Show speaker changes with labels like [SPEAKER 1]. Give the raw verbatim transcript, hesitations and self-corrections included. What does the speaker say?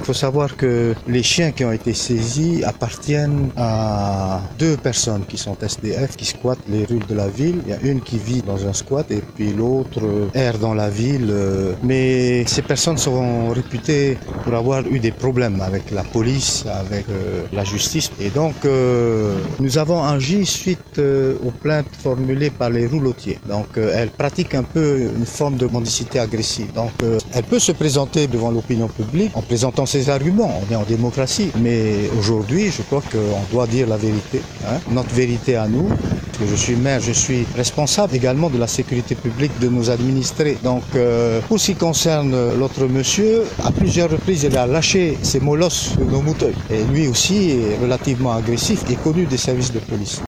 [SPEAKER 1] faut savoir que les chiens qui ont été saisis appartiennent à deux personnes qui sont S D F, qui squattent les rues de la ville. Il y a une qui vit dans un squat et puis l'autre erre dans la ville. Mais ces personnes seront réputées pour avoir eu des problèmes avec la police, avec euh, la justice. Et donc, euh, nous avons agi suite euh, aux plaintes formulées par les roulotiers. Donc, euh, elle pratique un peu une forme de mendicité agressive. Donc, euh, elle peut se présenter devant l'opinion publique en présentant ses arguments. On est en démocratie. Mais aujourd'hui, je crois qu'on doit dire la vérité. Hein, notre vérité à nous. Parce que je suis maire, je suis responsable également de la sécurité publique de nos administrés. Donc, euh, pour ce qui concerne l'autre monsieur, à plusieurs reprises, il a lâché ses molosses de nos moutons. Et lui aussi est relativement agressif et connu des services de police.